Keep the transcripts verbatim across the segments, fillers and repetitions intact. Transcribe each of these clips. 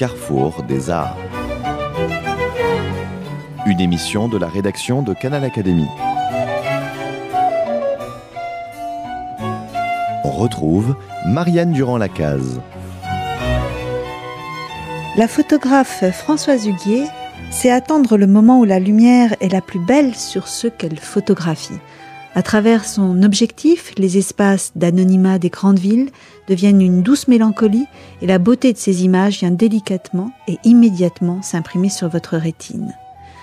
carrefour des arts. Une émission de la rédaction de Canal Académie. On retrouve Marianne Durand-Lacaze. La photographe Françoise Huguier sait attendre le moment où la lumière est la plus belle sur ceux qu'elle photographie. À travers son objectif, les espaces d'anonymat des grandes villes deviennent une douce mélancolie et la beauté de ces images vient délicatement et immédiatement s'imprimer sur votre rétine.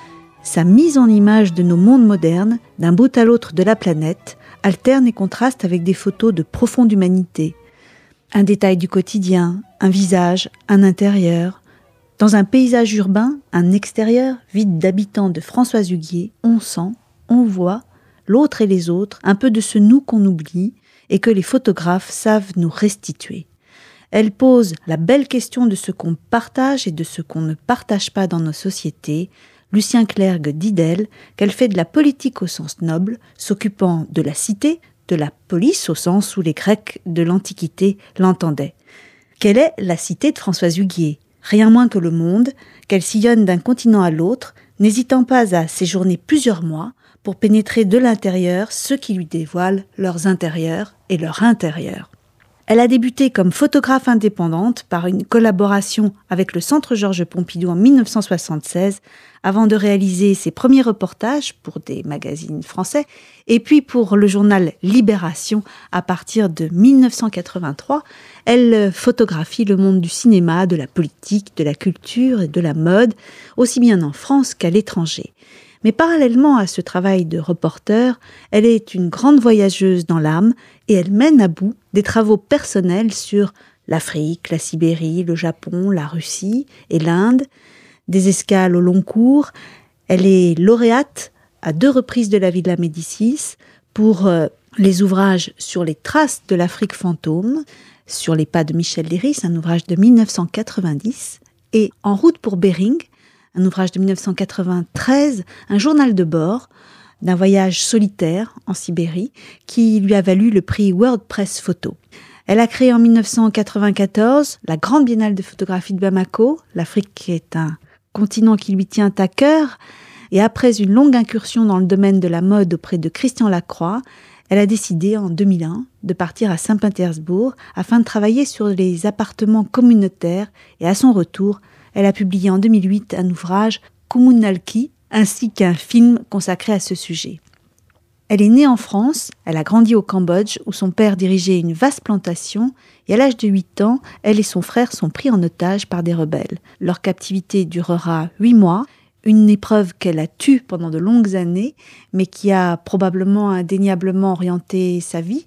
Sa mise en image de nos mondes modernes, d'un bout à l'autre de la planète, alterne et contraste avec des photos de profonde humanité. Un détail du quotidien, un visage, un intérieur. Dans un paysage urbain, un extérieur vide d'habitants de Françoise Huguier, on sent, on voit, l'autre et les autres, un peu de ce nous qu'on oublie et que les photographes savent nous restituer. Elle pose la belle question de ce qu'on partage et de ce qu'on ne partage pas dans nos sociétés. Lucien Clergue dit d'elle qu'elle fait de la politique au sens noble, s'occupant de la cité, de la police au sens où les Grecs de l'Antiquité l'entendaient. Quelle est la cité de Françoise Huguier ? Rien moins que le monde, qu'elle sillonne d'un continent à l'autre, n'hésitant pas à séjourner plusieurs mois pour pénétrer de l'intérieur ceux qui lui dévoilent leurs intérieurs et leur intérieur. Elle a débuté comme photographe indépendante par une collaboration avec le Centre Georges Pompidou en dix-neuf cent soixante-seize, avant de réaliser ses premiers reportages pour des magazines français, et puis pour le journal Libération à partir de dix-neuf cent quatre-vingt-trois. Elle photographie le monde du cinéma, de la politique, de la culture et de la mode, aussi bien en France qu'à l'étranger. Mais parallèlement à ce travail de reporter, elle est une grande voyageuse dans l'âme et elle mène à bout des travaux personnels sur l'Afrique, la Sibérie, le Japon, la Russie et l'Inde, des escales au long cours. Elle est lauréate à deux reprises de la Villa Médicis pour euh, les ouvrages sur les traces de l'Afrique fantôme, sur les pas de Michel Leiris, un ouvrage de dix-neuf cent quatre-vingt-dix, et En route pour Bering, un ouvrage de dix-neuf cent quatre-vingt-treize, un journal de bord d'un voyage solitaire en Sibérie qui lui a valu le prix World Press Photo. Elle a créé en dix-neuf cent quatre-vingt-quatorze la Grande Biennale de photographie de Bamako. L'Afrique est un continent qui lui tient à cœur et après une longue incursion dans le domaine de la mode auprès de Christian Lacroix, elle a décidé en deux mille un de partir à Saint-Pétersbourg afin de travailler sur les appartements communautaires et à son retour, elle a publié en deux mille huit un ouvrage, Kommunalki, ainsi qu'un film consacré à ce sujet. Elle est née en France, elle a grandi au Cambodge où son père dirigeait une vaste plantation et à l'âge de huit ans, elle et son frère sont pris en otage par des rebelles. Leur captivité durera huit mois, une épreuve qu'elle a tue pendant de longues années, mais qui a probablement indéniablement orienté sa vie,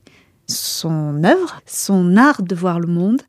son œuvre, son art de voir le monde.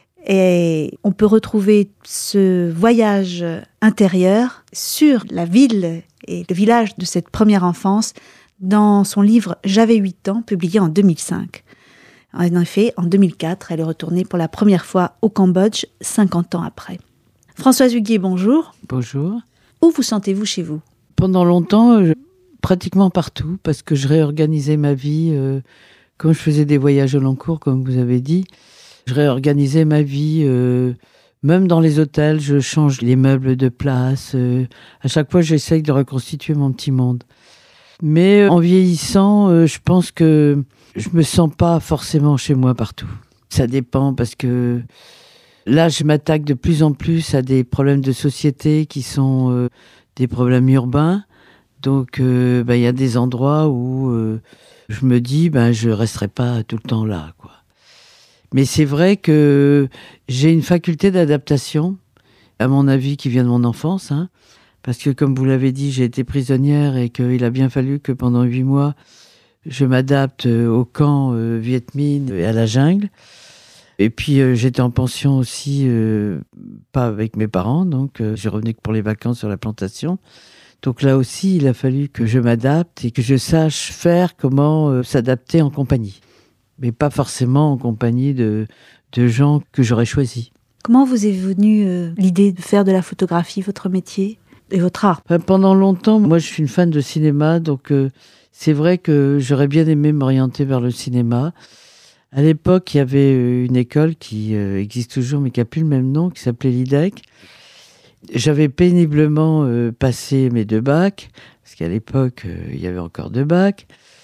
Et on peut retrouver ce voyage intérieur sur la ville et le village de cette première enfance dans son livre « J'avais huit ans » publié en deux mille cinq. En effet, en deux mille quatre, elle est retournée pour la première fois au Cambodge, cinquante ans après. Françoise Huguier, bonjour. Bonjour. Où vous sentez-vous chez vous ? Pendant longtemps, je... pratiquement partout, parce que je réorganisais ma vie. Euh, quand je faisais des voyages au long cours, comme vous avez dit, je réorganisais ma vie, euh, même dans les hôtels, je change les meubles de place. Euh, à chaque fois, j'essaye de reconstituer mon petit monde. Mais euh, en vieillissant, euh, je pense que je me sens pas forcément chez moi partout. Ça dépend parce que là, je m'attaque de plus en plus à des problèmes de société qui sont euh, des problèmes urbains. Donc, euh, bah, y a des endroits où euh, je me dis, ben, je resterai pas tout le temps là, quoi. Mais c'est vrai que j'ai une faculté d'adaptation, à mon avis, qui vient de mon enfance, hein, parce que, comme vous l'avez dit, j'ai été prisonnière et qu'il a bien fallu que pendant huit mois, je m'adapte au camp euh, Viet Minh et à la jungle. Et puis, euh, j'étais en pension aussi, euh, pas avec mes parents, donc euh, je revenais que pour les vacances sur la plantation. Donc là aussi, il a fallu que je m'adapte et que je sache faire comment euh, s'adapter en compagnie. Mais pas forcément en compagnie de, de gens que j'aurais choisis. Comment vous est venue euh, l'idée de faire de la photographie votre métier et votre art ? Pendant longtemps, moi je suis une fan de cinéma, donc euh, c'est vrai que j'aurais bien aimé m'orienter vers le cinéma. À l'époque, il y avait une école qui euh, existe toujours, mais qui n'a plus le même nom, qui s'appelait l'I D E C. J'avais péniblement euh, passé mes deux bacs, parce qu'à l'époque, euh, il y avait encore deux bacs.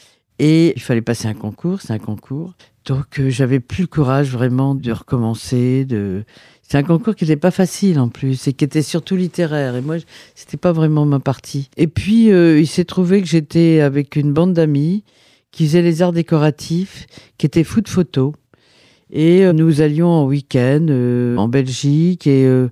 Et il fallait passer un concours, c'est un concours. Donc, euh, j'avais plus le courage vraiment de recommencer. De... C'est un concours qui n'était pas facile en plus, et qui était surtout littéraire. Et moi, c'était pas vraiment ma partie. Et puis, euh, il s'est trouvé que j'étais avec une bande d'amis qui faisaient les arts décoratifs, qui étaient fous de photos. Et euh, nous allions en week-end euh, en Belgique. Et, euh,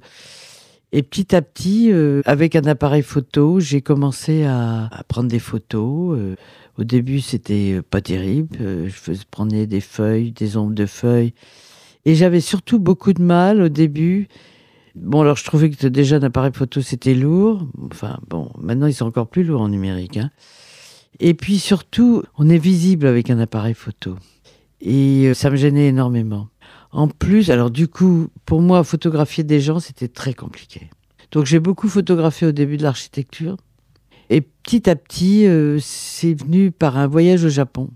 et petit à petit, euh, avec un appareil photo, j'ai commencé à, à prendre des photos. Euh, Au début, c'était pas terrible. Je faisais prendre des feuilles, des ombres de feuilles. Et j'avais surtout beaucoup de mal au début. Bon, alors je trouvais que déjà un appareil photo, c'était lourd. Enfin, bon, maintenant, ils sont encore plus lourds en numérique. Hein. Et puis surtout, on est visible avec un appareil photo. Et ça me gênait énormément. En plus, alors du coup, pour moi, photographier des gens, c'était très compliqué. Donc j'ai beaucoup photographié au début de l'architecture. Et petit à petit, euh, c'est venu par un voyage au Japon,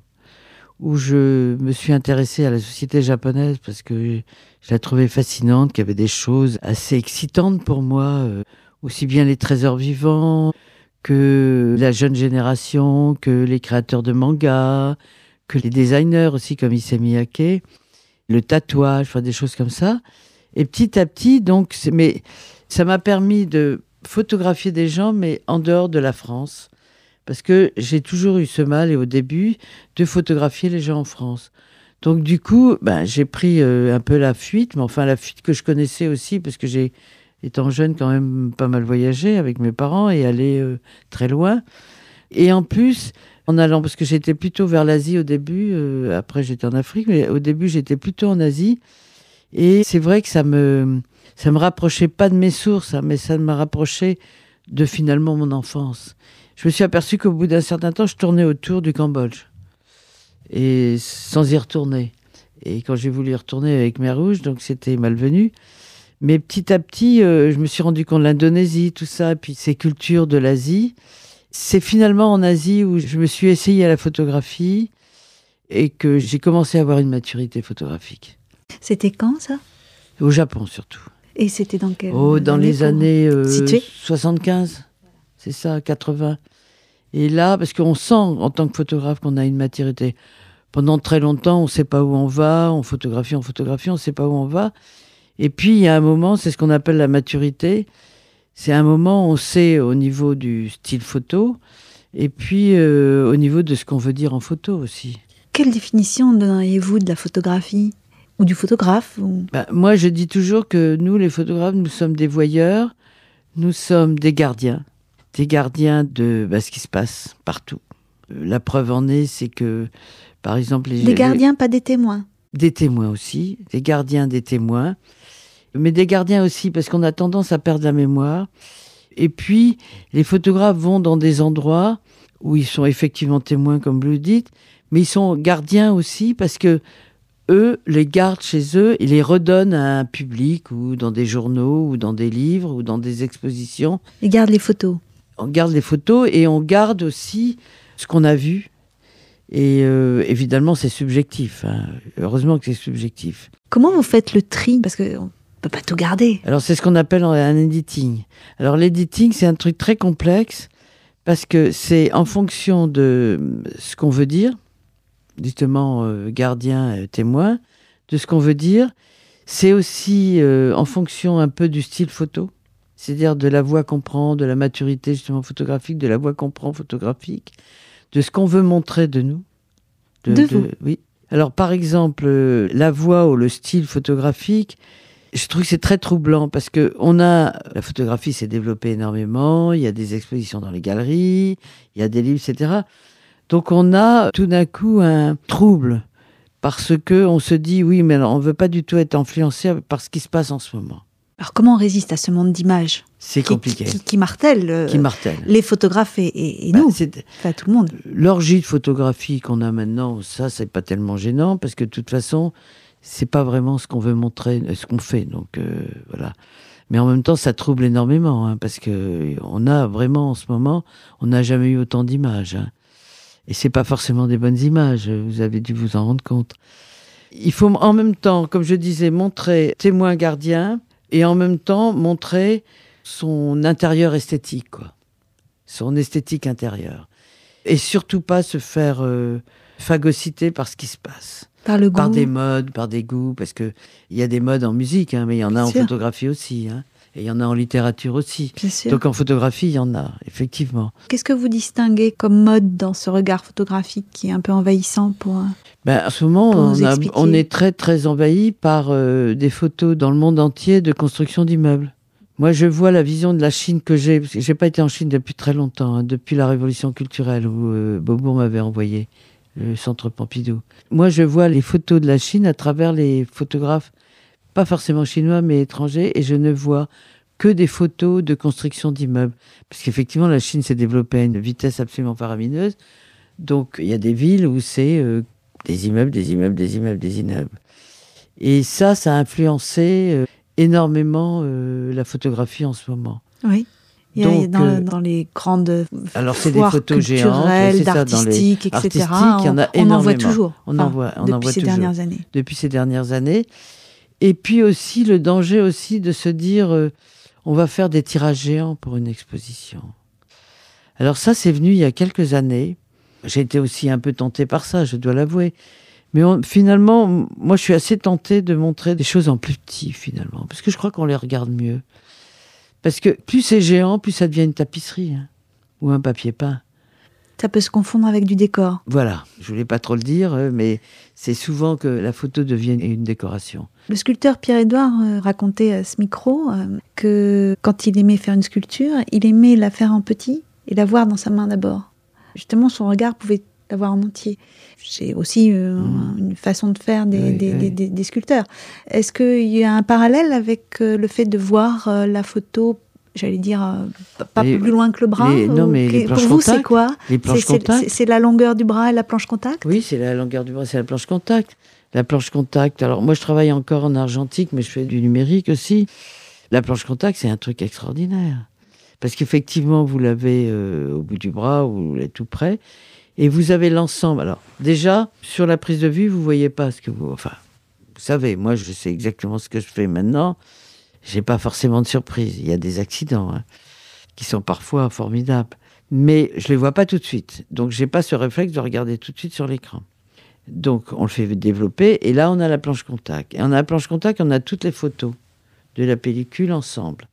où je me suis intéressée à la société japonaise parce que je la trouvais fascinante, qu'il y avait des choses assez excitantes pour moi, euh, aussi bien les trésors vivants que la jeune génération, que les créateurs de mangas, que les designers aussi comme Issey Miyake, le tatouage, enfin des choses comme ça. Et petit à petit, donc, c'est, mais ça m'a permis de photographier des gens, mais en dehors de la France. Parce que j'ai toujours eu ce mal, et au début, de photographier les gens en France. Donc du coup, ben, j'ai pris euh, un peu la fuite, mais enfin la fuite que je connaissais aussi, parce que j'ai, étant jeune, quand même pas mal voyagé avec mes parents et allé euh, très loin. Et en plus, en allant, parce que j'étais plutôt vers l'Asie au début, euh, après j'étais en Afrique, mais au début j'étais plutôt en Asie. Et c'est vrai que ça me... Ça me rapprochait pas de mes sources, hein, mais ça m'a rapproché de finalement mon enfance. Je me suis aperçu qu'au bout d'un certain temps, je tournais autour du Cambodge. Et sans y retourner. Et quand j'ai voulu y retourner avec Mer Rouge, donc c'était malvenu. Mais petit à petit, euh, je me suis rendu compte de l'Indonésie, tout ça, et puis ces cultures de l'Asie. C'est finalement en Asie où je me suis essayée à la photographie et que j'ai commencé à avoir une maturité photographique. C'était quand, ça ? Au Japon, surtout. Et c'était dans quelle Oh, dans année les années euh, soixante-quinze, c'est ça, quatre-vingts. Et là, parce qu'on sent, en tant que photographe, qu'on a une maturité. Pendant très longtemps, on ne sait pas où on va, on photographie, on photographie, on ne sait pas où on va. Et puis, il y a un moment, c'est ce qu'on appelle la maturité. C'est un moment où on sait au niveau du style photo, et puis euh, au niveau de ce qu'on veut dire en photo aussi. Quelle définition donneriez-vous de la photographie ? Ou du photographe ou... Bah, moi, je dis toujours que nous, les photographes, nous sommes des voyeurs, nous sommes des gardiens. Des gardiens de bah, ce qui se passe partout. Euh, la preuve en est, c'est que, par exemple... Les, des gardiens, les... pas des témoins. Des témoins aussi, des gardiens, des témoins. Mais des gardiens aussi, parce qu'on a tendance à perdre la mémoire. Et puis, les photographes vont dans des endroits où ils sont effectivement témoins, comme vous le dites, mais ils sont gardiens aussi, parce que eux les gardent chez eux et les redonnent à un public ou dans des journaux ou dans des livres ou dans des expositions. Ils gardent les photos. On garde les photos et on garde aussi ce qu'on a vu. Et euh, évidemment, c'est subjectif. Hein. Heureusement que c'est subjectif. Comment vous faites le tri ? Parce qu'on ne peut pas tout garder. Alors, c'est ce qu'on appelle un editing. Alors, l'editing, c'est un truc très complexe parce que c'est en fonction de ce qu'on veut dire, justement, euh, gardien, euh, témoin, de ce qu'on veut dire. C'est aussi euh, en fonction un peu du style photo, c'est-à-dire de la voix qu'on prend, de la maturité justement photographique, de la voix qu'on prend photographique, de ce qu'on veut montrer de nous. De, de vous. Oui. Alors, par exemple, euh, la voix ou le style photographique, je trouve que c'est très troublant parce que on a, la photographie s'est développée énormément, il y a des expositions dans les galeries, il y a des livres, et cetera. Donc on a tout d'un coup un trouble parce que on se dit oui, mais alors on veut pas du tout être influencé par ce qui se passe en ce moment. Alors comment on résiste à ce monde d'images ? C'est qui, compliqué. Qui, qui martèle, euh, qui martèle les photographes et, et, et bah, nous, c'est... enfin tout le monde. L'orgie de photographie qu'on a maintenant, ça c'est pas tellement gênant parce que de toute façon c'est pas vraiment ce qu'on veut montrer, ce qu'on fait. Donc euh, voilà. Mais en même temps, ça trouble énormément hein, parce que on a vraiment en ce moment, on n'a jamais eu autant d'images. Hein. Et c'est pas forcément des bonnes images, vous avez dû vous en rendre compte. Il faut en même temps, comme je disais, montrer témoin gardien et en même temps montrer son intérieur esthétique, quoi. Son esthétique intérieure. Et surtout pas se faire euh, phagocyter par ce qui se passe. Par le goût. Par des modes, par des goûts, parce qu'il y a des modes en musique, hein, mais il y en a en sûr. photographie aussi. Hein, et il y en a en littérature aussi. Bien sûr. Donc en photographie, il y en a, effectivement. Qu'est-ce que vous distinguez comme mode dans ce regard photographique qui est un peu envahissant pour... un- Ben, en ce moment, Pour nous on, a- expliquer. on est très, très envahi par euh, des photos dans le monde entier de construction d'immeubles. Moi, je vois la vision de la Chine que j'ai, parce que j'ai pas été en Chine depuis très longtemps, hein, depuis la révolution culturelle où euh, Beaubourg m'avait envoyé, le centre Pompidou. Moi, je vois les photos de la Chine à travers les photographes, pas forcément chinois, mais étrangers, et je ne vois que des photos de construction d'immeubles. Parce qu'effectivement, la Chine s'est développée à une vitesse absolument faramineuse. Donc, il y a des villes où c'est euh, des immeubles, des immeubles, des immeubles, des immeubles. Et ça, ça a influencé euh, énormément euh, la photographie en ce moment. Oui. Il y a, Donc, il y a dans, euh, dans les grandes alors, c'est des foires photos géantes, culturelles, c'est ça, dans les d'artistiques, et cetera. artistiques, il y en a on, on en voit énormément. toujours. On en voit- on en depuis voit ces toujours. dernières années. Depuis ces dernières années. Et puis aussi, le danger aussi de se dire, euh, on va faire des tirages géants pour une exposition. Alors ça, c'est venu il y a quelques années. J'ai été aussi un peu tentée par ça, je dois l'avouer. Mais on- finalement, moi, je suis assez tentée de montrer des choses en plus petit, finalement. Parce que je crois qu'on les regarde mieux. Parce que plus c'est géant, plus ça devient une tapisserie. Hein, ou un papier peint. Ça peut se confondre avec du décor. Voilà, je voulais pas trop le dire, euh, mais c'est souvent que la photo devient une décoration. Le sculpteur Pierre-Édouard euh, racontait à ce micro euh, que quand il aimait faire une sculpture, il aimait la faire en petit et la voir dans sa main d'abord. Justement, son regard pouvait la voir en entier. C'est aussi euh, Mmh. une façon de faire des, Oui, des, oui. des- des- des sculpteurs. Est-ce qu'il y a un parallèle avec euh, le fait de voir euh, la photo, j'allais dire, euh, p- pas Les- plus loin que le bras les- non, ou mais que- les pour planches vous, c'est contact. quoi? Les planches C'est- c'est- contact. c'est- C'est la longueur du bras et la planche contact? Oui, c'est la longueur du bras, c'est la planche contact. La planche contact, alors moi je travaille encore en argentique, mais je fais du numérique aussi. La planche contact, c'est un truc extraordinaire. Parce qu'effectivement, vous l'avez euh, au bout du bras, ou vous l'avez tout près, et vous avez l'ensemble. Alors déjà, sur la prise de vue, vous voyez pas ce que vous... Enfin, vous savez, moi je sais exactement ce que je fais maintenant. J'ai pas forcément de surprise. Il y a des accidents, hein, qui sont parfois formidables. Mais je les vois pas tout de suite. Donc j'ai pas ce réflexe de regarder tout de suite sur l'écran. Donc on le fait développer, et là on a la planche contact. Et on a la planche contact, on a toutes les photos de la pellicule ensemble.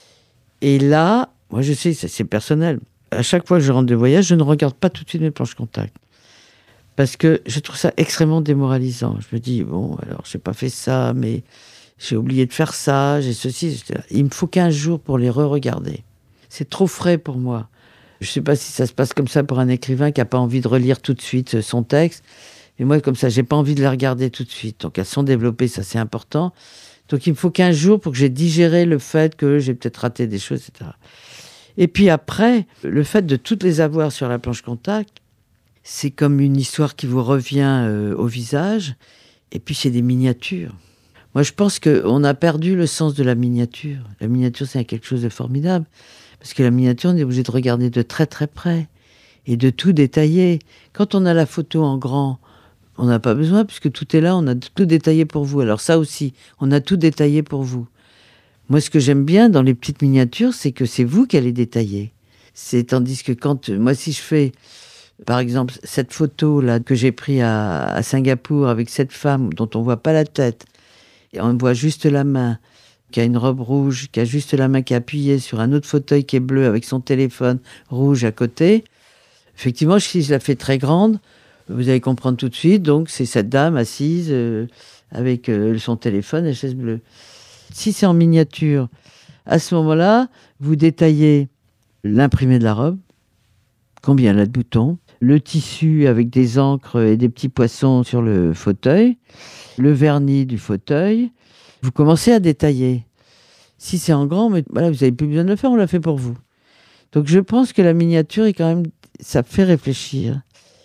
Et là, moi je sais, ça, c'est personnel. À chaque fois que je rentre de voyage, je ne regarde pas tout de suite mes planches contact. Parce que je trouve ça extrêmement démoralisant. Je me dis, bon, alors j'ai pas fait ça, mais j'ai oublié de faire ça, j'ai ceci, et cetera. Il me faut quinze jours pour les re-regarder. C'est trop frais pour moi. Je sais pas si ça se passe comme ça pour un écrivain qui a pas envie de relire tout de suite son texte. Et moi, comme ça, j'ai pas envie de les regarder tout de suite. Donc, elles sont développées, ça, c'est important. Donc, il me faut quinze jours pour que j'ai digéré le fait que j'ai peut-être raté des choses, et cetera. Et puis après, le fait de toutes les avoir sur la planche contact, c'est comme une histoire qui vous revient euh, au visage. Et puis, c'est des miniatures. Moi, je pense qu'on a perdu le sens de la miniature. La miniature, c'est quelque chose de formidable. Parce que la miniature, on est obligé de regarder de très très près et de tout détailler. Quand on a la photo en grand, on n'a pas besoin, puisque tout est là, on a tout détaillé pour vous. Alors ça aussi, on a tout détaillé pour vous. Moi, ce que j'aime bien dans les petites miniatures, c'est que c'est vous qui allez détailler. C'est tandis que quand, moi, si je fais, par exemple, cette photo-là que j'ai prise à, à Singapour avec cette femme dont on voit pas la tête, et on voit juste la main, qui a une robe rouge, qui a juste la main qui est appuyée sur un autre fauteuil qui est bleu avec son téléphone rouge à côté. Effectivement, si je la fais très grande, vous allez comprendre tout de suite. Donc, c'est cette dame assise euh, avec euh, son téléphone et la chaise bleue. Si c'est en miniature, à ce moment-là, vous détaillez l'imprimé de la robe, combien elle a de boutons, le tissu avec des encres et des petits poissons sur le fauteuil, le vernis du fauteuil. Vous commencez à détailler. Si c'est en grand, mais voilà, vous n'avez plus besoin de le faire, on l'a fait pour vous. Donc je pense que la miniature est quand même, ça fait réfléchir.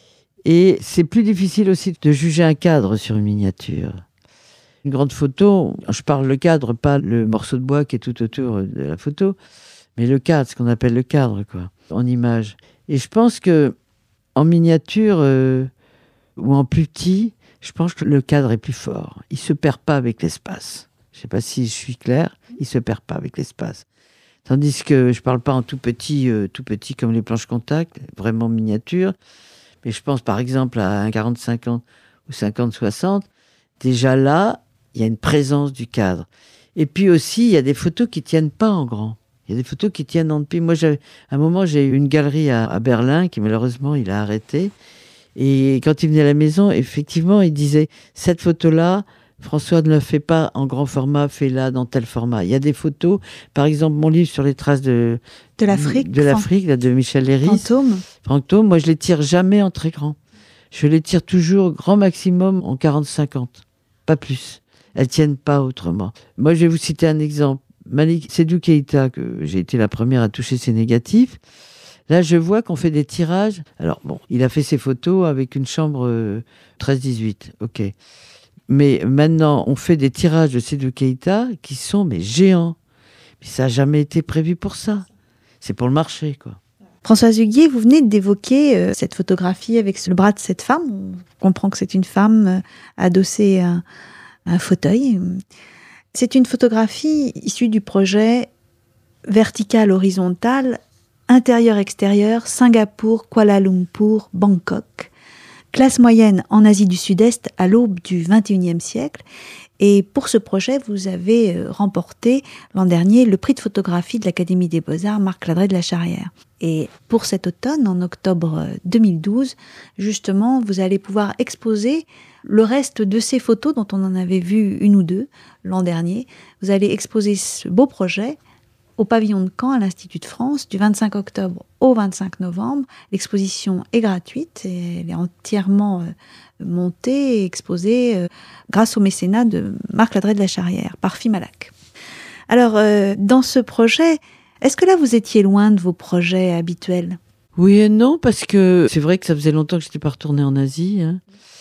Et c'est plus difficile aussi de juger un cadre sur une miniature. Une grande photo, je parle le cadre, pas le morceau de bois qui est tout autour de la photo, mais le cadre, ce qu'on appelle le cadre, quoi, en image. Et je pense que en miniature euh, ou en plus petit, Je pense que le cadre est plus fort. Il se perd pas avec l'espace. Je sais pas si je suis clair. Il se perd pas avec l'espace. Tandis que je parle pas en tout petit, euh, tout petit comme les planches contact, vraiment miniature. Mais je pense par exemple à un quarante cinquante ou cinquante soixante. Déjà là, il y a une présence du cadre. Et puis aussi, il y a des photos qui tiennent pas en grand. Il y a des photos qui tiennent en petit. Moi, j'avais, à un moment, j'ai eu une galerie à, à Berlin qui malheureusement, il a arrêté. Et quand il venait à la maison, effectivement, il disait cette photo-là, François ne la fait pas en grand format, fais-la dans tel format. Il y a des photos, par exemple, mon livre sur les traces de, de l'Afrique, de, l'Afrique là, de Michel Léris. Fantôme. Fantôme, moi, je les tire jamais en très grand. Je les tire toujours grand maximum en quarante cinquante, pas plus. Elles tiennent pas autrement. Moi, je vais vous citer un exemple. Malik Sédou Keïta, que j'ai été la première à toucher ses négatifs. Là, je vois qu'on fait des tirages. Alors, bon, il a fait ses photos avec une chambre euh, treize dix-huit, ok. Mais maintenant, on fait des tirages de Sédou Keïta qui sont mais géants. Mais ça n'a jamais été prévu pour ça. C'est pour le marché, quoi. Françoise Huguier, vous venez d'évoquer euh, cette photographie avec le bras de cette femme. On comprend que c'est une femme euh, adossée à, à un fauteuil. C'est une photographie issue du projet vertical-horizontal, intérieur-extérieur, Singapour, Kuala Lumpur, Bangkok. Classe moyenne en Asie du Sud-Est à l'aube du vingt et unième siècle. Et pour ce projet, vous avez remporté l'an dernier le prix de photographie de l'Académie des Beaux-Arts Marc Ladré de la Charrière. Et pour cet automne, en octobre deux mille douze, justement, vous allez pouvoir exposer le reste de ces photos dont on en avait vu une ou deux l'an dernier. Vous allez exposer ce beau projet au pavillon de Caen à l'Institut de France du vingt-cinq octobre au vingt-cinq novembre. L'exposition est gratuite et elle est entièrement euh, montée et exposée euh, grâce au mécénat de Marc Ladré de la Charrière par Fimalac. Alors, euh, dans ce projet, est-ce que là vous étiez loin de vos projets habituels ? Oui et non, parce que c'est vrai que ça faisait longtemps que je n'étais pas retournée en Asie, hein.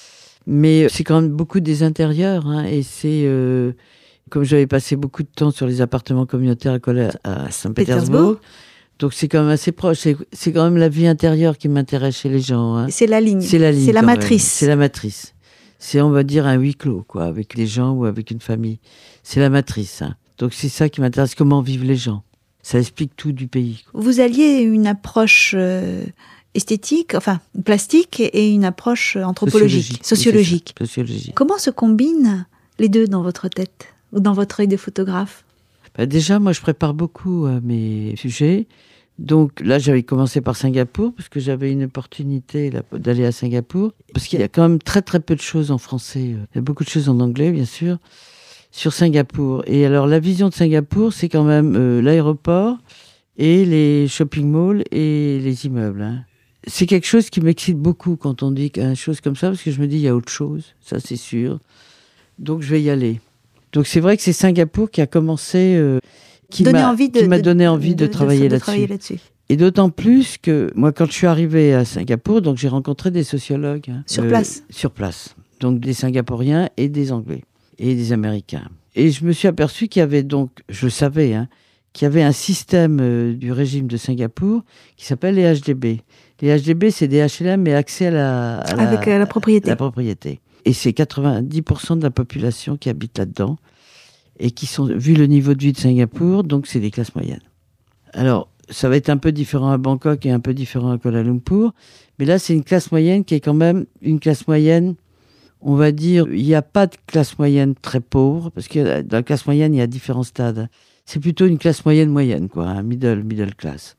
Mais c'est quand même beaucoup des intérieurs, hein, et c'est... Euh, comme j'avais passé beaucoup de temps sur les appartements communautaires à, à Saint-Pétersbourg, donc c'est quand même assez proche. C'est, c'est quand même la vie intérieure qui m'intéresse chez les gens, hein. C'est la ligne. C'est la ligne. C'est la matrice. Même. C'est la matrice. C'est, on va dire, un huis clos, quoi, avec les gens ou avec une famille. C'est la matrice, hein. Donc c'est ça qui m'intéresse, comment vivent les gens. Ça explique tout du pays, quoi. Vous alliez une approche euh, esthétique, enfin plastique, et une approche anthropologique, sociologique. sociologique. sociologique. Comment se combinent les deux dans votre tête ou dans votre œil de photographe ? Bah déjà, moi, je prépare beaucoup euh, mes sujets. Donc là, j'avais commencé par Singapour, parce que j'avais une opportunité là, d'aller à Singapour. Parce qu'il y a quand même très, très peu de choses en français. Il y a beaucoup de choses en anglais, bien sûr, sur Singapour. Et alors, la vision de Singapour, c'est quand même euh, l'aéroport et les shopping malls et les immeubles, hein. C'est quelque chose qui m'excite beaucoup quand on dit une chose comme ça, parce que je me dis, il y a autre chose, ça c'est sûr. Donc, je vais y aller. Donc c'est vrai que c'est Singapour qui a commencé, euh, qui, m'a, envie de, qui m'a donné de, envie de, de, travailler, de, de là-dessus. travailler là-dessus. Et d'autant plus que moi, quand je suis arrivée à Singapour, donc j'ai rencontré des sociologues, hein, sur euh, place. Sur place, donc des Singapouriens et des Anglais et des Américains. Et je me suis aperçu qu'il y avait donc, je le savais, hein, qu'il y avait un système euh, du régime de Singapour qui s'appelle les H D B. Les H D B, c'est des H L M, mais accès à la, à la, avec la propriété. À la propriété. Et c'est quatre-vingt-dix pour cent de la population qui habite là-dedans et qui sont, vu le niveau de vie de Singapour, donc c'est des classes moyennes. Alors, ça va être un peu différent à Bangkok et un peu différent à Kuala Lumpur, mais là, c'est une classe moyenne qui est quand même une classe moyenne, on va dire, il n'y a pas de classe moyenne très pauvre, parce que dans la classe moyenne, il y a différents stades. C'est plutôt une classe moyenne moyenne, quoi, un middle, middle class.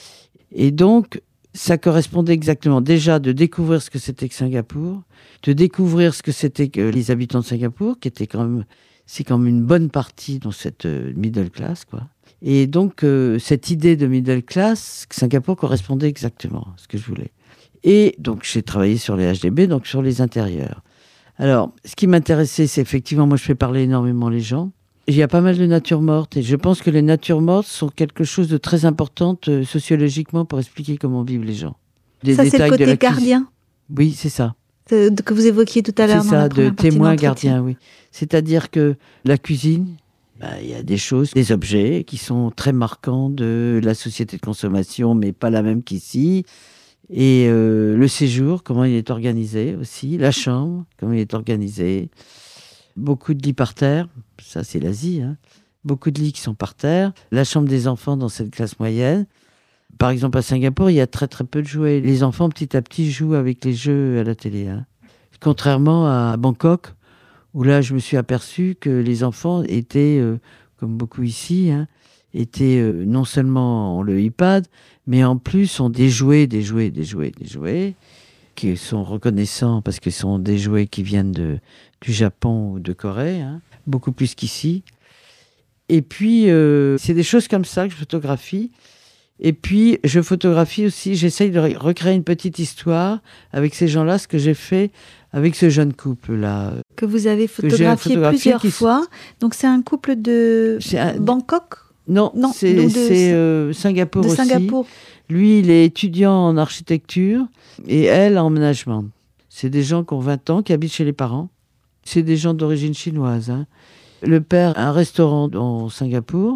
Et donc, ça correspondait exactement déjà de découvrir ce que c'était que Singapour, de découvrir ce que c'était que les habitants de Singapour, qui étaient quand même, c'est quand même une bonne partie dans cette middle class, quoi. Et donc, euh, cette idée de middle class, Singapour correspondait exactement à ce que je voulais. Et donc, j'ai travaillé sur les H D B, donc sur les intérieurs. Alors, ce qui m'intéressait, c'est effectivement, moi, je fais parler énormément les gens. Il y a pas mal de natures mortes et je pense que les natures mortes sont quelque chose de très important euh, sociologiquement pour expliquer comment vivent les gens. Des ça, c'est le côté gardien. Oui, c'est ça. C'est, que vous évoquiez tout à l'heure. C'est dans ça, la de témoin de gardien, oui. C'est-à-dire que la cuisine, bah, il y a des choses, des objets qui sont très marquants de la société de consommation, mais pas la même qu'ici. Et euh, le séjour, comment il est organisé aussi. La chambre, comment il est organisé. Beaucoup de lits par terre. Ça, c'est l'Asie. Hein. Beaucoup de lits qui sont par terre. La chambre des enfants dans cette classe moyenne. Par exemple, à Singapour, il y a très très peu de jouets. Les enfants, petit à petit, jouent avec les jeux à la télé. Hein. Contrairement à Bangkok, où là, je me suis aperçu que les enfants étaient, euh, comme beaucoup ici, hein, étaient euh, non seulement ont le iPad, mais en plus ont des jouets, des jouets, des jouets, des jouets, qui sont reconnaissants parce que ce sont des jouets qui viennent de, du Japon ou de Corée, hein, beaucoup plus qu'ici. Et puis, euh, c'est des choses comme ça que je photographie. Et puis, je photographie aussi, j'essaye de recréer une petite histoire avec ces gens-là, ce que j'ai fait avec ce jeune couple-là. Que vous avez photographié, photographié plusieurs qui... fois. Donc, c'est un couple de un... Bangkok ? Non, non c'est, de... c'est euh, Singapour de aussi. Singapour. Lui, il est étudiant en architecture et elle en management. C'est des gens qui ont vingt ans, qui habitent chez les parents. C'est des gens d'origine chinoise. Hein. Le père a un restaurant en Singapour.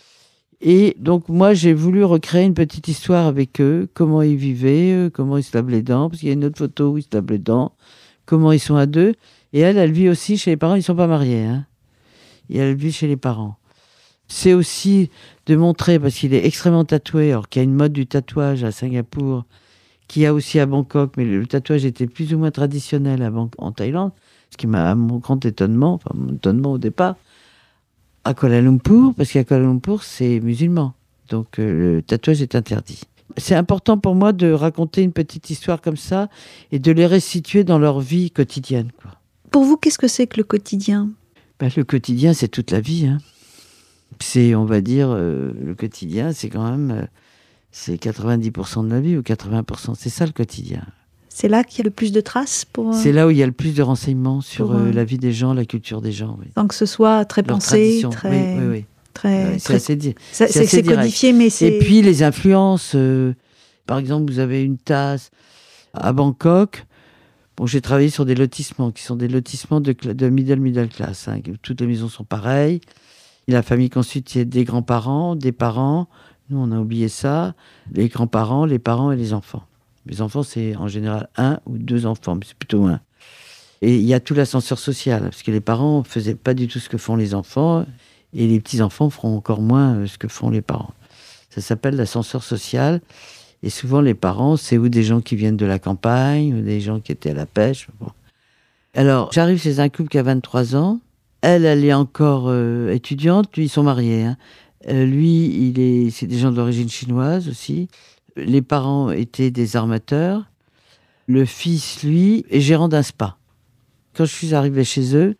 Et donc, moi, j'ai voulu recréer une petite histoire avec eux, comment ils vivaient, comment ils se lavent les dents, parce qu'il y a une autre photo où ils se lavent les dents, comment ils sont à deux. Et elle, elle vit aussi chez les parents, ils ne sont pas mariés. Hein. Et elle vit chez les parents. C'est aussi de montrer, parce qu'il est extrêmement tatoué, alors qu'il y a une mode du tatouage à Singapour, qu'il y a aussi à Bangkok, mais le tatouage était plus ou moins traditionnel à Bang- en Thaïlande, ce qui m'a, à mon grand étonnement, enfin mon étonnement au départ, à Kuala Lumpur, parce qu'à Kuala Lumpur, c'est musulman. Donc, euh, le tatouage est interdit. C'est important pour moi de raconter une petite histoire comme ça et de les restituer dans leur vie quotidienne, quoi. Pour vous, qu'est-ce que c'est que le quotidien ? Ben, le quotidien, c'est toute la vie. Hein. C'est, on va dire, euh, le quotidien, c'est quand même euh, c'est quatre-vingt-dix pour cent de la vie ou quatre-vingts pour cent. C'est ça, le quotidien. C'est là qu'il y a le plus de traces pour... C'est là où il y a le plus de renseignements sur pour, euh, la vie des gens, la culture des gens. Oui. Sans que ce soit très leur pensé, tradition. très... Oui, oui, oui. Très, ouais, c'est très... assez, di- Ça, c'est c'est, assez c'est direct. codifié, mais c'est... Et puis les influences. Euh, par exemple, vous avez une tasse à Bangkok. Bon, j'ai travaillé sur des lotissements qui sont des lotissements de, de middle middle class. Hein, toutes les maisons sont pareilles. Et la famille constituée des grands-parents, des parents. Nous, on a oublié ça. Les grands-parents, les parents et les enfants. Les enfants, c'est en général un ou deux enfants, mais c'est plutôt un. Et il y a tout l'ascenseur social, parce que les parents ne faisaient pas du tout ce que font les enfants, et les petits-enfants feront encore moins ce que font les parents. Ça s'appelle l'ascenseur social, et souvent les parents, c'est ou des gens qui viennent de la campagne, ou des gens qui étaient à la pêche. Bon. Alors, j'arrive chez un couple qui a vingt-trois ans, elle, elle est encore euh, étudiante, lui, ils sont mariés. Hein. Euh, lui, il est, c'est des gens d'origine chinoise aussi. Les parents étaient des armateurs. Le fils, lui, est gérant d'un spa. Quand je suis arrivée chez eux,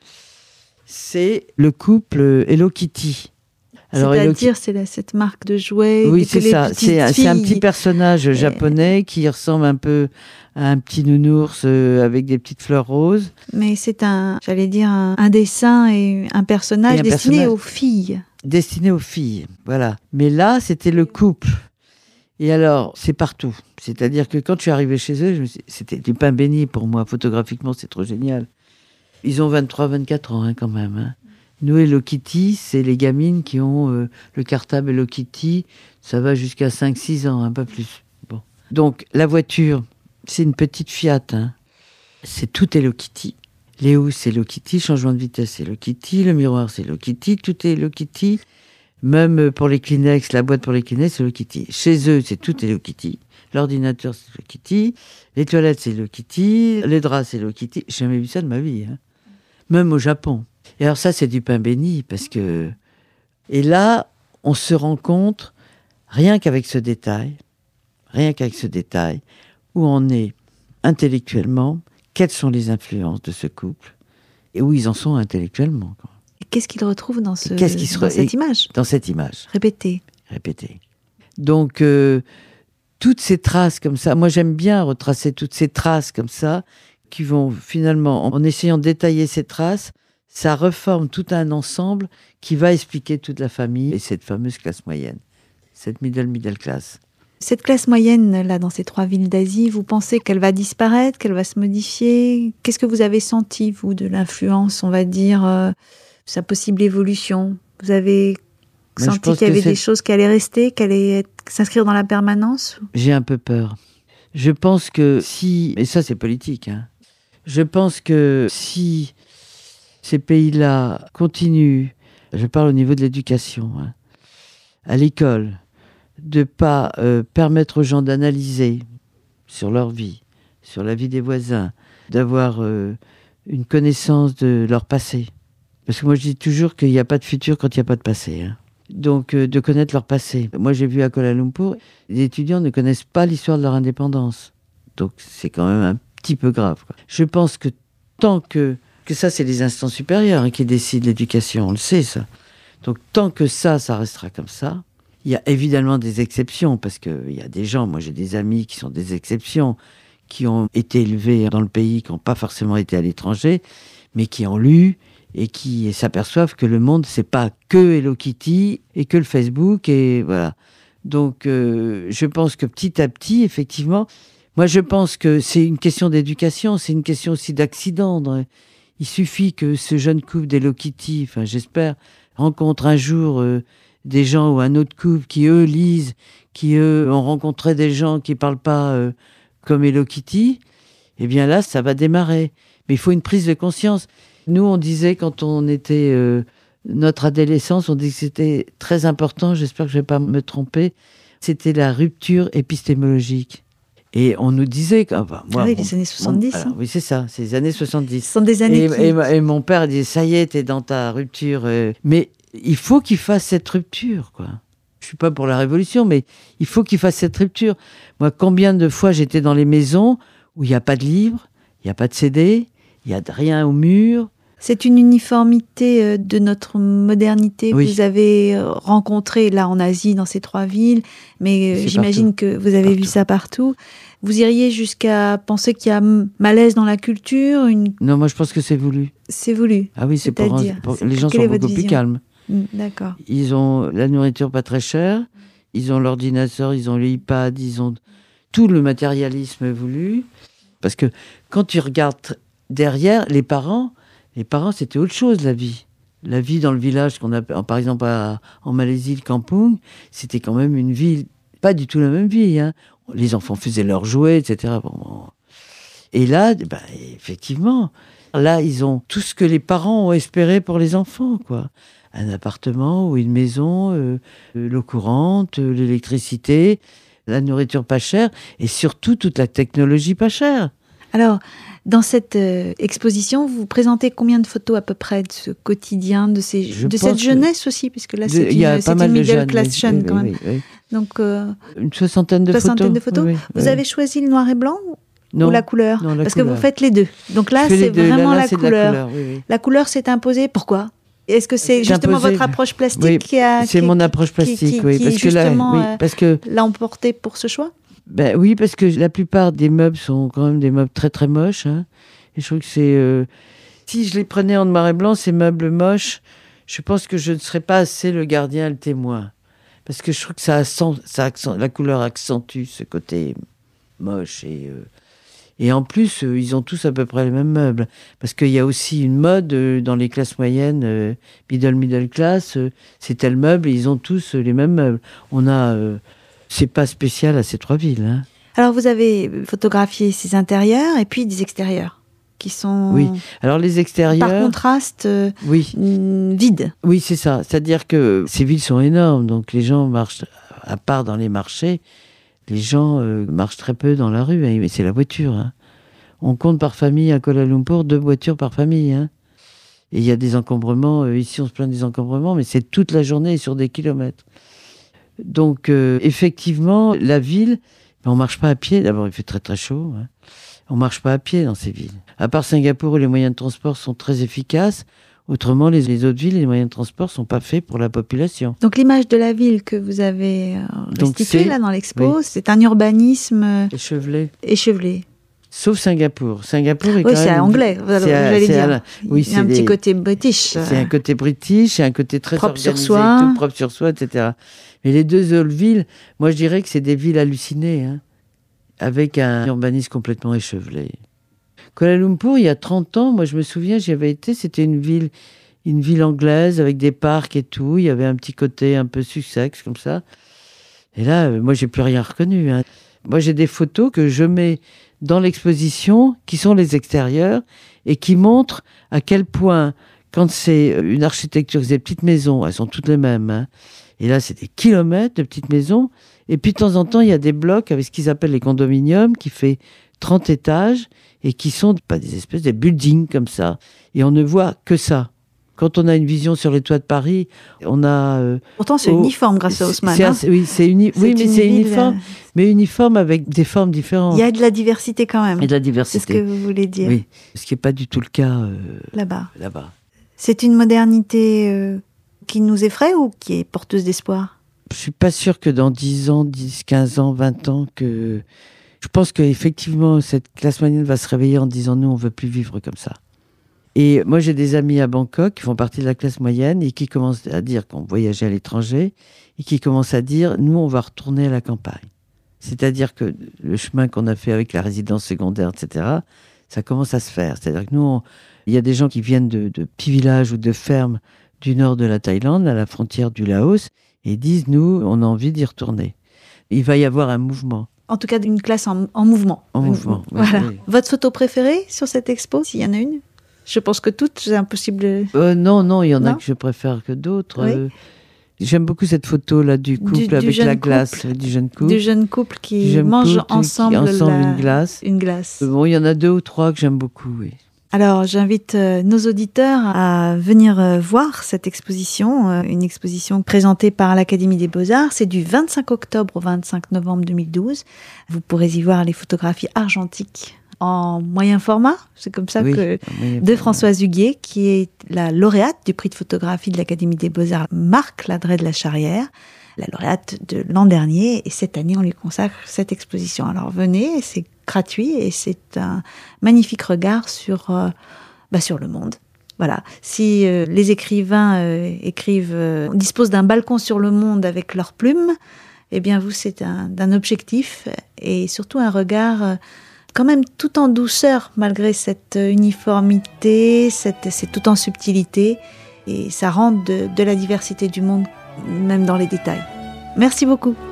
c'est le couple Hello Kitty. Alors, c'est-à-dire, c'est la, cette marque de jouets. Oui, c'est ça. C'est un, c'est un petit personnage et... japonais qui ressemble un peu à un petit nounours euh, avec des petites fleurs roses. Mais c'est un, j'allais dire, un, un dessin et un personnage et un destiné personnage... aux filles. Destiné aux filles, voilà. Mais là, c'était le couple. Et alors, c'est partout. C'est-à-dire que quand je suis arrivée chez eux, je me suis... c'était du pain béni pour moi. Photographiquement, c'est trop génial. Ils ont vingt-trois, vingt-quatre ans hein, quand même. Hein. Nous, Hello Kitty, c'est les gamines qui ont euh, le cartable Hello Kitty. Ça va jusqu'à cinq six ans, hein, pas plus. Bon. Donc, la voiture, c'est une petite Fiat. Hein. C'est tout Hello Kitty. Les housses, c'est Hello Kitty. Changement de vitesse, c'est Hello Kitty. Le miroir, c'est Hello Kitty. Tout est Hello Kitty. Même pour les Kleenex, la boîte pour les Kleenex, c'est Hello Kitty. Chez eux, c'est tout Hello Kitty. L'ordinateur, c'est Hello Kitty. Les toilettes, c'est Hello Kitty. Les draps, c'est Hello Kitty. J'ai jamais vu ça de ma vie. Hein. Même au Japon. Et alors ça, c'est du pain béni, parce que... Et là, on se rend compte, rien qu'avec ce détail, rien qu'avec ce détail, où on est intellectuellement, quelles sont les influences de ce couple, et où ils en sont intellectuellement. Quoi. Et qu'est-ce qu'ils retrouvent dans, ce, qu'est-ce qu'ils se... dans cette image Dans cette image. Répétée. Répétée. Donc, euh, toutes ces traces comme ça, moi j'aime bien retracer toutes ces traces comme ça, qui vont finalement, en essayant de détailler ces traces, ça reforme tout un ensemble qui va expliquer toute la famille et cette fameuse classe moyenne, cette middle middle class. Cette classe moyenne, là, dans ces trois villes d'Asie, vous pensez qu'elle va disparaître, qu'elle va se modifier ? Qu'est-ce que vous avez senti, vous, de l'influence, on va dire, euh, sa possible évolution ? Vous avez Mais senti qu'il y avait des choses qui allaient rester, qui allaient être, s'inscrire dans la permanence ? J'ai un peu peur. Je pense que si, et ça c'est politique, hein, je pense que si ces pays-là continuent, je parle au niveau de l'éducation, hein, à l'école, de ne pas euh, permettre aux gens d'analyser sur leur vie, sur la vie des voisins, d'avoir euh, une connaissance de leur passé. Parce que moi je dis toujours qu'il n'y a pas de futur quand il n'y a pas de passé. Hein. Donc euh, de connaître leur passé. Moi j'ai vu à Kuala Lumpur, les étudiants ne connaissent pas l'histoire de leur indépendance. Donc c'est quand même un petit peu grave, quoi. Je pense que tant que... que ça c'est les instances supérieures hein, qui décident l'éducation, on le sait ça. Donc tant que ça, ça restera comme ça. Il y a évidemment des exceptions, parce qu'il y a des gens, moi j'ai des amis qui sont des exceptions, qui ont été élevés dans le pays, qui n'ont pas forcément été à l'étranger, mais qui ont lu et qui s'aperçoivent que le monde, c'est pas que Hello Kitty et que le Facebook, et voilà. Donc euh, je pense que petit à petit, effectivement, moi je pense que c'est une question d'éducation, c'est une question aussi d'accident. Il suffit que ce jeune couple d'Hello Kitty, enfin j'espère, rencontre un jour... Euh, des gens ou un autre couple qui, eux, lisent, qui, eux, ont rencontré des gens qui ne parlent pas euh, comme Hello Kitty, eh bien là, ça va démarrer. Mais il faut une prise de conscience. Nous, on disait, quand on était... Euh, notre adolescence, on disait que c'était très important, j'espère que je ne vais pas me tromper, c'était la rupture épistémologique. Et on nous disait... Enfin, moi, ah oui, mon, les années soixante-dix. Mon, alors, hein. Oui, c'est ça, c'est les années soixante-dix. Ce sont des années et, qui... et, et mon père disait, ça y est, t'es dans ta rupture. Euh, mais... il faut qu'il fasse cette rupture, quoi. Je suis pas pour la révolution, mais il faut qu'il fasse cette rupture. Moi, combien de fois j'étais dans les maisons où il n'y a pas de livres, il n'y a pas de C D, il n'y a rien au mur. C'est une uniformité de notre modernité oui. que vous avez rencontrée là en Asie, dans ces trois villes, mais j'imagine partout. que vous avez partout. vu ça partout. Vous iriez jusqu'à penser qu'il y a malaise dans la culture une... Non, moi je pense que c'est voulu. C'est voulu. Ah oui, c'est pour, dire, pour c'est les gens sont beaucoup plus calmes. D'accord. Ils ont la nourriture pas très chère, ils ont l'ordinateur, ils ont l'iPad, ils ont tout le matérialisme voulu. Parce que quand tu regardes derrière, les parents, les parents c'était autre chose la vie. La vie dans le village qu'on appelle, par exemple à, en Malaisie, le kampung, c'était quand même une vie, pas du tout la même vie. Hein. Les enfants faisaient leurs jouets, et cetera. Bon, bon. Et là, ben, effectivement, là ils ont tout ce que les parents ont espéré pour les enfants, quoi. Un appartement ou une maison, euh, l'eau courante, euh, l'électricité, la nourriture pas chère et surtout toute la technologie pas chère. Alors, dans cette euh, exposition, vous présentez combien de photos à peu près de ce quotidien, de, ces, de cette jeunesse aussi, puisque là c'est une, c'est une middle jeunes, class oui, jeune oui, quand même. Oui, oui. Donc, euh, une soixantaine de soixantaine photos. de photos. Oui, oui, vous oui. avez choisi le noir et blanc non, ou la couleur non, la Parce couleur. que vous faites les deux. Donc là, c'est deux. vraiment là, là, la, c'est couleur. la couleur. Oui, oui. La couleur s'est imposée. Pourquoi ? Est-ce que c'est, c'est justement imposé. Votre approche plastique oui, qui a... C'est qui, mon approche plastique, qui, qui, oui. Qui parce que justement là, oui, parce que... l'a emporté pour ce choix ? Ben oui, parce que la plupart des meubles sont quand même des meubles très très moches. Hein. Et je trouve que c'est... Euh... Si je les prenais en noir et blanc, ces meubles moches, je pense que je ne serais pas assez le gardien, le témoin. Parce que je trouve que ça, accent... ça accent... la couleur accentue ce côté moche. Et, euh... et en plus, euh, ils ont tous à peu près les mêmes meubles. Parce qu'il y a aussi une mode euh, dans les classes moyennes, euh, middle, middle class, euh, c'est tel meuble, et ils ont tous euh, les mêmes meubles. On a... Euh... C'est pas spécial à ces trois villes. Hein. Alors, vous avez photographié ces intérieurs et puis des extérieurs qui sont... Oui, alors les extérieurs... Par contraste, euh, oui. vides. Oui, c'est ça. C'est-à-dire que ces villes sont énormes, donc les gens marchent, à part dans les marchés, les gens euh, marchent très peu dans la rue, hein, c'est la voiture. Hein. On compte par famille à Kuala Lumpur, deux voitures par famille. Hein. Et il y a des encombrements, euh, ici on se plaint des encombrements, mais c'est toute la journée et sur des kilomètres. Donc, euh, effectivement, la ville, on ne marche pas à pied. D'abord, il fait très très chaud. Hein. On ne marche pas à pied dans ces villes. À part Singapour, où les moyens de transport sont très efficaces. Autrement, les, les autres villes, les moyens de transport ne sont pas faits pour la population. Donc, l'image de la ville que vous avez restituée là, dans l'expo, oui. C'est un urbanisme... Échevelé. Échevelé. Sauf Singapour. Singapour est oui, quand c'est même... anglais, j'allais dire. La... Oui, il y a un des... petit côté british. C'est un côté british, c'est un côté très propre organisé, sur soi. Tout propre sur soi, et cetera. Mais les deux autres villes, moi je dirais que c'est des villes hallucinées, hein, avec un urbanisme complètement échevelé. Kuala Lumpur, il y a trente ans, moi je me souviens, j'y avais été, c'était une ville, une ville anglaise avec des parcs et tout. Il y avait un petit côté un peu Sussex comme ça. Et là, moi j'ai plus rien reconnu. Hein. Moi, j'ai des photos que je mets dans l'exposition, qui sont les extérieurs, et qui montrent à quel point, quand c'est une architecture, des petites maisons, elles sont toutes les mêmes, hein, et là, c'est des kilomètres de petites maisons, et puis de temps en temps, il y a des blocs avec ce qu'ils appellent les condominiums, qui fait trente étages, et qui sont pas des espèces de buildings comme ça, et on ne voit que ça. Quand on a une vision sur les toits de Paris, on a... Euh, Pourtant, c'est oh, uniforme grâce à Haussmann. C'est hein. assez, oui, c'est, uni- c'est oui, mais c'est ville, uniforme, euh... mais uniforme avec des formes différentes. Il y a de la diversité quand même. Et de la diversité. C'est ce que vous voulez dire. Oui, ce qui n'est pas du tout le cas euh, là-bas. là-bas. C'est une modernité euh, qui nous effraie ou qui est porteuse d'espoir ? Je ne suis pas sûre que dans dix ans, dix, quinze ans, vingt ans, que... Je pense qu'effectivement, cette classe moyenne va se réveiller en disant « nous, on ne veut plus vivre comme ça ». Et moi, j'ai des amis à Bangkok qui font partie de la classe moyenne et qui commencent à dire qu'on voyageait à l'étranger et qui commencent à dire « nous, on va retourner à la campagne ». C'est-à-dire que le chemin qu'on a fait avec la résidence secondaire, et cetera, ça commence à se faire. C'est-à-dire que nous, on... il y a des gens qui viennent de, de petits villages ou de fermes du nord de la Thaïlande, à la frontière du Laos, et disent « nous, on a envie d'y retourner ». Il va y avoir un mouvement. En tout cas, une classe en, en mouvement. En mouvement, oui, voilà. Oui. Votre photo préférée sur cette expo, s'il y en a une ? Je pense que toutes, c'est impossible. Euh, non, non, il y en non a que je préfère que d'autres. Oui. Euh, j'aime beaucoup cette photo-là du couple du, du avec la couple, glace, du jeune couple. Du jeune couple qui jeune mange couple ensemble, qui, ensemble la, une glace. Une glace. Bon, il y en a deux ou trois que j'aime beaucoup, oui. Alors, j'invite euh, nos auditeurs à venir euh, voir cette exposition, euh, une exposition présentée par l'Académie des Beaux-Arts. C'est du vingt-cinq octobre au vingt-cinq novembre deux mille douze. Vous pourrez y voir les photographies argentiques en moyen format. C'est comme ça oui, que de Françoise Huguier, qui est la lauréate du prix de photographie de l'Académie des Beaux-Arts, Marc Ladret de la Charrière, la lauréate de l'an dernier. Et cette année, on lui consacre cette exposition. Alors venez, c'est gratuit et c'est un magnifique regard sur, euh, bah, sur le monde. Voilà. Si euh, les écrivains euh, écrivent, euh, disposent d'un balcon sur le monde avec leurs plumes, eh bien vous, c'est un, d'un objectif et surtout un regard euh, quand même tout en douceur, malgré cette uniformité, cette, c'est tout en subtilité, et ça rend de, de la diversité du monde, même dans les détails. Merci beaucoup.